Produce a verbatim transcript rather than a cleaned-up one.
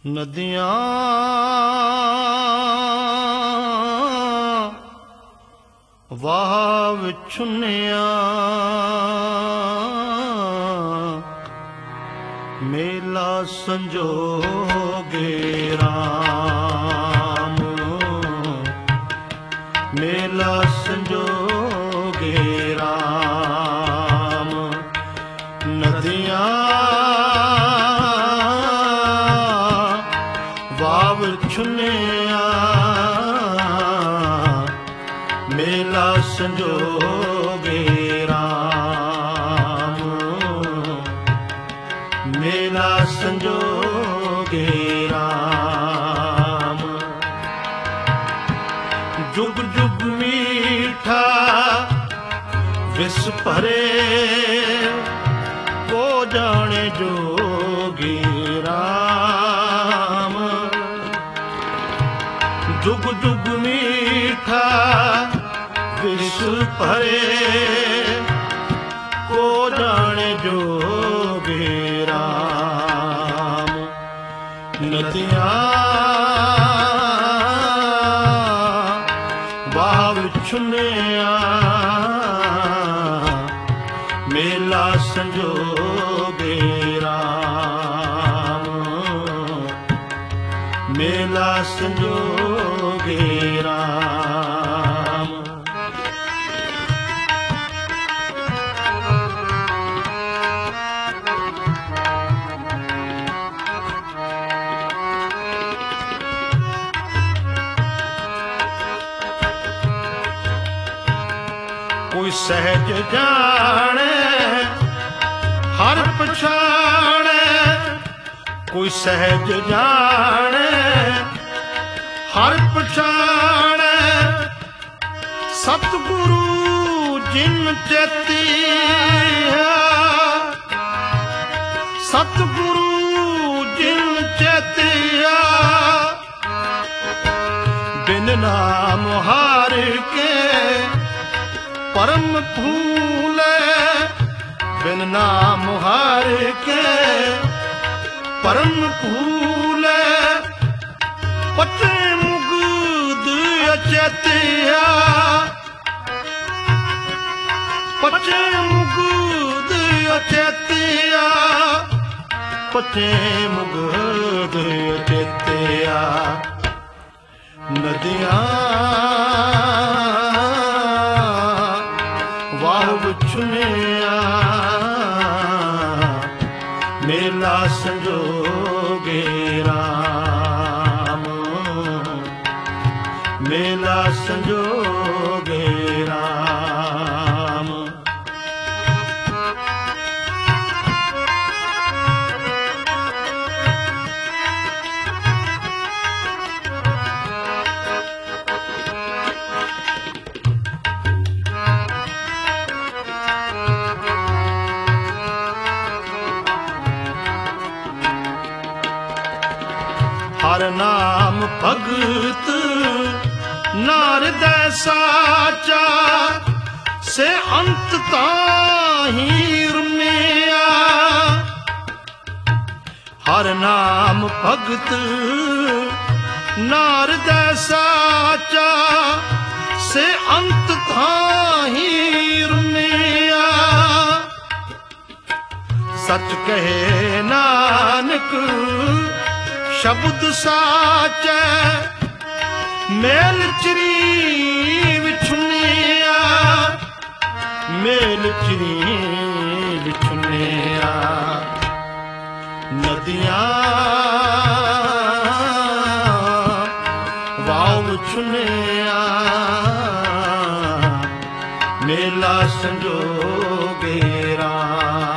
ਨਦੀਆਂ ਵਾਹ ਵਿਛੁੰਨਿਆ ਮੇਲਾ ਸੰਜੋਗੇ ਰਾਮ, ਮੇਲਾ ਸੰਜੋਗੇ ਰਾਮ। ਨਦੀਆਂ ਵਾਹ ਵਿਛੁੰਨਿਆ ਮੇਲਾ ਸੰਜੋਗੇ ਰਾਮ, ਮੇਲਾ ਸੰਜੋਗੇ ਰਾਮ। ਜੁਗ ਜੁਗ ਮੀਠਾ ਵਿਸ ਭਰੇ ਕੋ ਜਾਣੇ ਜੋਗੀ ਰਾਮ। ਜੁਗ ਜੁਗ ਮੀਠਾ ਵਿਸ ਭਰੇ ਕੋ ਜਾਣੇ ਜੋਗੇ ਰਾਮ। ਨਦੀਆਂ ਵਾਹ ਵਿਛੁੰਨਿਆ ਮੇਲਾ ਸੰਜੋਗੇ ਰਾਮ, ਮੇਲਾ ਸੰਜੋਗੇ ਰਾਮ। ਕੋਈ ਸਹਿਜ ਜਾਣੇ ਹਰ ਪਛਾਣੇ, ਕੋਈ ਸਹਿਜ ਜਾਣੇ ਹਰ ਪਛਾਣੇ। ਸਤਿਗੁਰੂ ਜਿਨ ਚੇਤੀਆ, ਸਤਿਗੁਰੂ ਜਿਨ ਚੇਤੀਆ। ਬਿਨ ਨਾਮ ਹਾਰ ਕੇ परम फूले, बिन नाम हार के परम फूले। पचे मुगद अचेतिया, पचे मुगद अचेतिया, पचे मुगद अचेतिया। नदियाँ वाह विछुन्निया मेला संजोगे राम, मेला संजोगे राम। हर नाम भगत नारद साचा, से अंत ताही रुनिया। हर नाम भगत नारद साचा, से अंत ताही रुनिया। सच कहे नानक शब्द साचै, मेल चिरी विछुन्निया, मेल चिरी विछुन्निया। नदियाँ वाह विछुन्निया मेला संजोगे राम,